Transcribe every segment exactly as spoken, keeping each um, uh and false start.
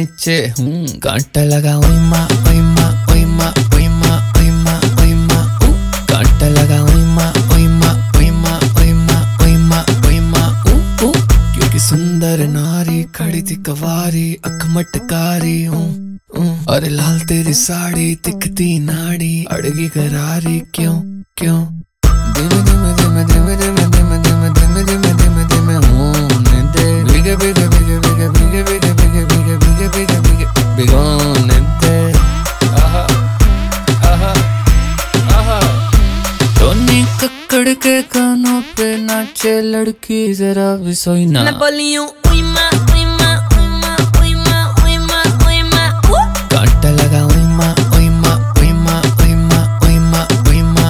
नीचे हूँ कांटा लगा ओई माँ ओई माँ ओई माँ ओई माँ ओई माँ ओई माँ कांटा लगा ओई माँ ओई माँ ओई माँ ओई माँ ओई माँ ओई माँ क्योंकि सुंदर नारी खड़ी थी कवारी अख मटकारी हूँ अरे लाल तेरी साड़ी दिखती नाड़ी अड़गी करारी क्यों क्यों धीमे धीमे धीमे धीमे धीमे धीमे धीमे धीमे धीमे धीमे धीमे होने दे भीगे भीगे भीगे भीगे भीगे भीगे भीगे भीगे भीगे भीगे भीगे भिगोने दे आहा आहा आहा टोनी कक्कड़ के कानों पे नाचे लड़की जरा भी सोई ना मैं बोली हूँ ओई माँ ओई माँ ओई माँ ओई माँ ओई माँ ओई माँ कांटा लगा ओई माँ ओई माँ ओई माँ ओई माँ ओई माँ ओई माँ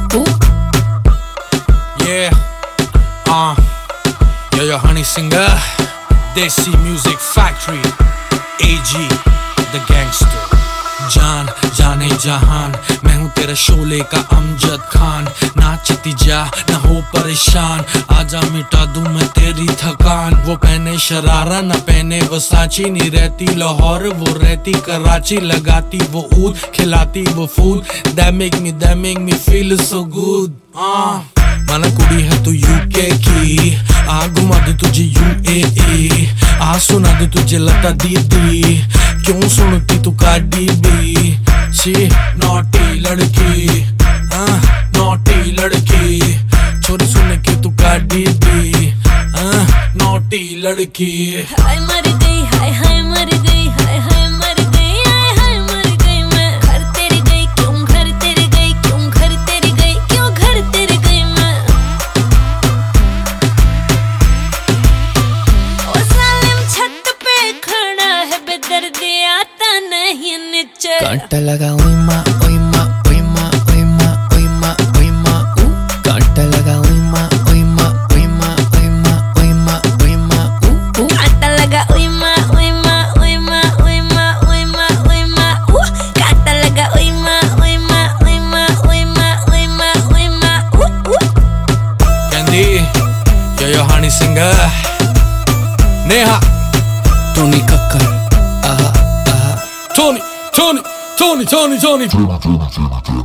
Yeah, uh, yo yo honey singer, Desi Music Factory, A G, the gangster. जान जाने जहान मैं हूँ तेरा शोले का अमजद खान नाचती जा ना हो परेशान आजा मिटा दूं मैं तेरी थकान वो पहने शरारा ना पहने वो सांची नहीं रहती लाहौर वो रहती कराची लगाती वो ऊद खिलाती वो food that make me that make me feel so good ah माना कुड़ी है तू यूके की आ घुमा दे तुझे यूएई आ सुना दे तुझे लता दीदी क्यों सुनती तू कार्डी बी शी नॉटी लड़की हाँ नॉटी लड़की छोरी सुन के तू कार्डी बी हाँ नॉटी लड़की हाय मर गई हाय हाय मर गई हाय हाय मर गई हाय हाय मर गई मैं घर तेरे गई क्यों घर तेरे गई क्यों घर तेरे गई क्यों घर तेरे गई मैं ओ सालिम छत पे खड़ा है बेदर्दी आता नहीं नीचे कांटा लगा ओई माँ ओई माँ ओई माँ ओई माँ ओई माँ ओई माँ कांटा लगा ओई माँ ओई माँ ओई माँ ओई माँ ओई माँ ओई माँ कांटा लगा ओई माँ ओई माँ ओई माँ ओई माँ ओई माँ ओई माँ कांटा लगा ओई माँ ओई माँ ओई माँ ओई माँ ओई माँ ओई माँ Candy, yo yo honey singer, Neha, Tony Kakkar आहा आहा Tony, Tony, Tony, Tony, Tony.